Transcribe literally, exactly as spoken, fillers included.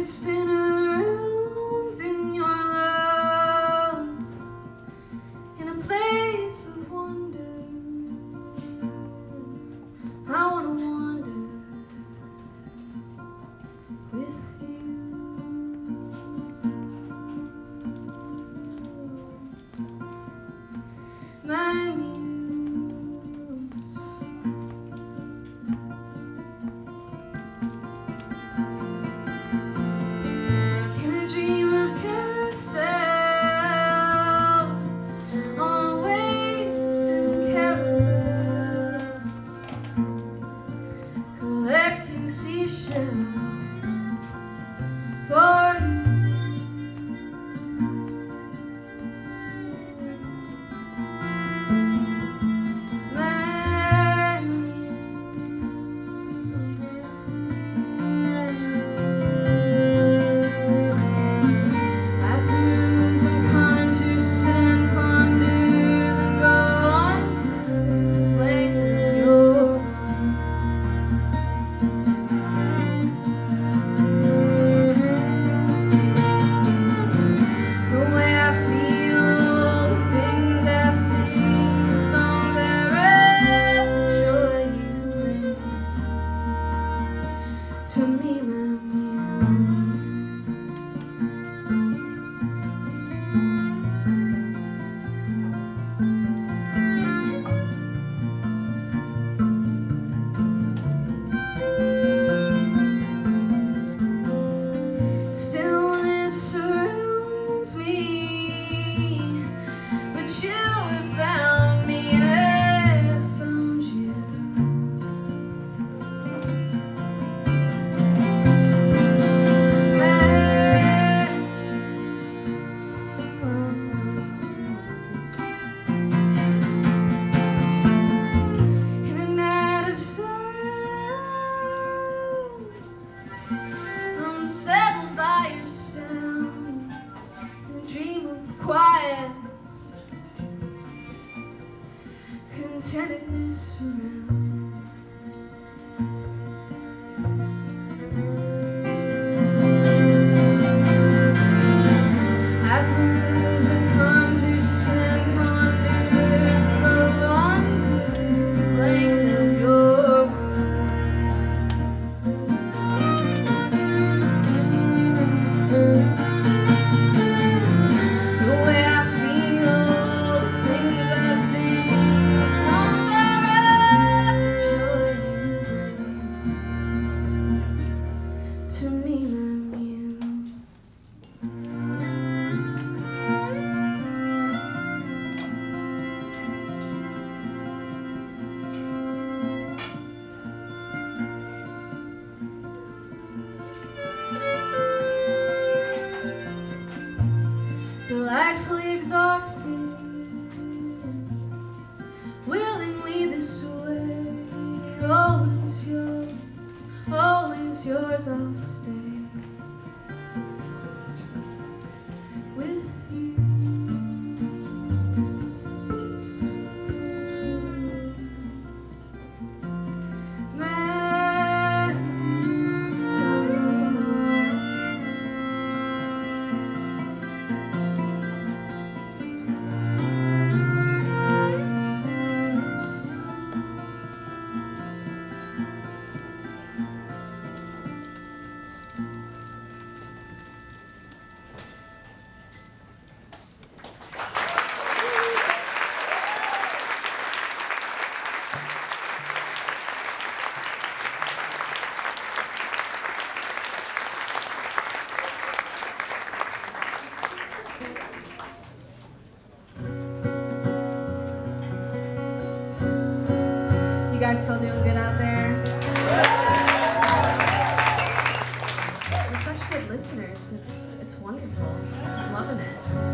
spin around in your love, in a place of wonder. I wanna wander with you. My muse, in a dream of carousels, on waves and caravels, collecting seashells for you. My muse, I peruse and conjure, sit and ponder, then go on to the blanket of your the way I feel, the things I sing, the songs I write, the joy you bring to me, my muse. Stillness surrounds me, but you have found me and I have found you. My muse, in a night of silence, I'm settled by your sounds, in a dream of quiet. Contentedness surrounds. I peruse and conjure, sit and ponder, and go on to the blanket of your the way I feel, the things I sing, the songs I write, the joy you bring to me, my muse. Delightfully exhausted, willingly this way, always yours, always yours, I'll stay with you. My muse, you guys still doing good out there? We're such good listeners. It's it's wonderful. I'm loving it.